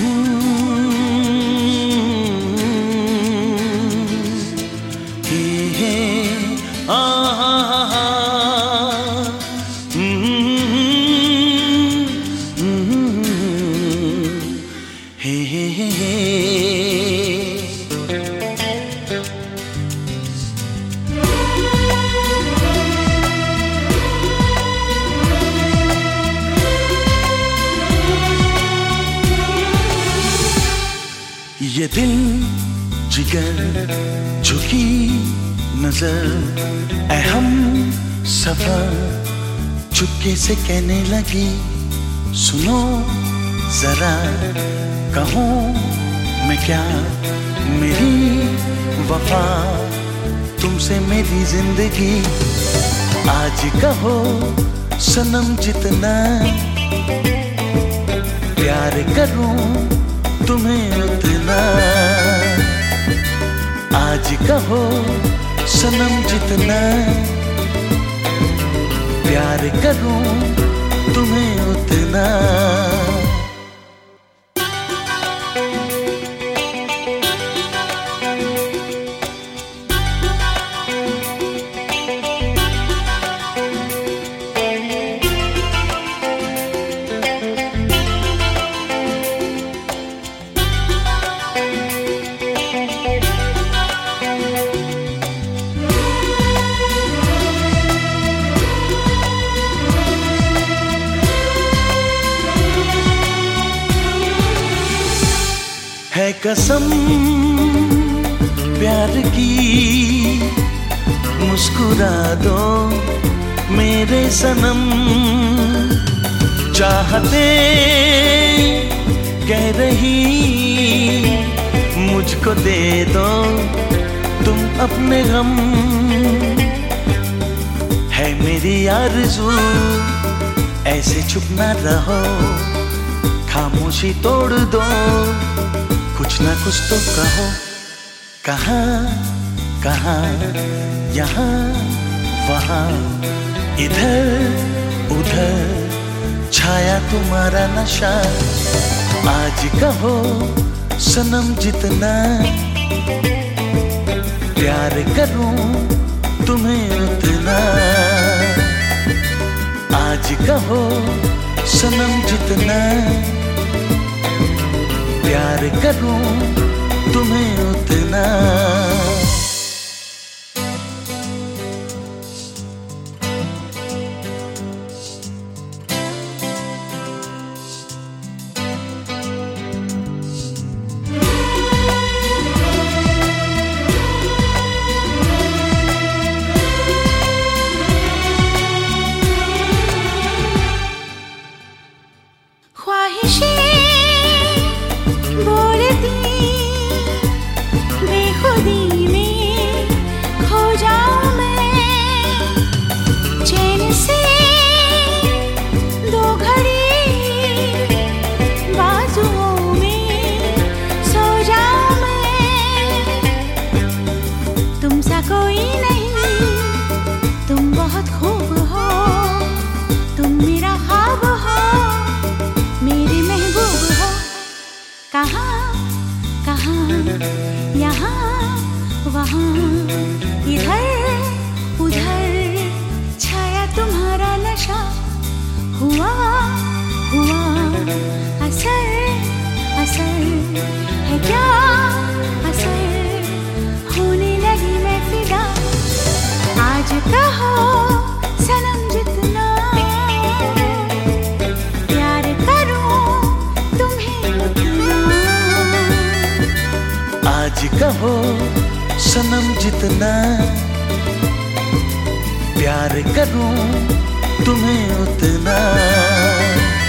ये दिल जिगर झुकी नजर अहम सफर चुपके से कहने लगी, सुनो जरा कहूँ मैं क्या, मेरी वफा तुमसे मेरी जिंदगी। आज कहो सनम जितना प्यार करूं तुम्हें उतना। आज कहो सनम जितना प्यार करूं तुम्हें उतना। है कसम प्यार की, मुस्कुरा दो मेरे सनम। चाहते कह रही मुझको दे दो तुम अपने गम। है मेरी आरज़ू ऐसे चुप ना रहो, खामोशी तोड़ दो, कुछ ना कुछ तो कहो। कहाँ कहाँ यहाँ वहाँ इधर उधर छाया तुम्हारा नशा। आज कहो सनम जितना प्यार करूं तुम्हें उतना। आज कहो सनम जितना प्यार करूं तुम्हें उतना। बेखुदी में खो जाऊं मैं, चैन से दो घड़ी बाजुओं में सो जाऊं मैं। तुम सा कोई नहीं, तुम बहुत खूब हो, तुम मेरा ख्वाब हो, मेरी महबूब हो। कहाँ यहाँ वहाँ इधर उधर छाया तुम्हारा नशा। हुआ असर है क्या असर, होने लगी मैं फिदा। आज कहो सनम जितना प्यार करूं तुम्हें उतना। आज कहो सनम जितना प्यार करूं तुम्हें उतना।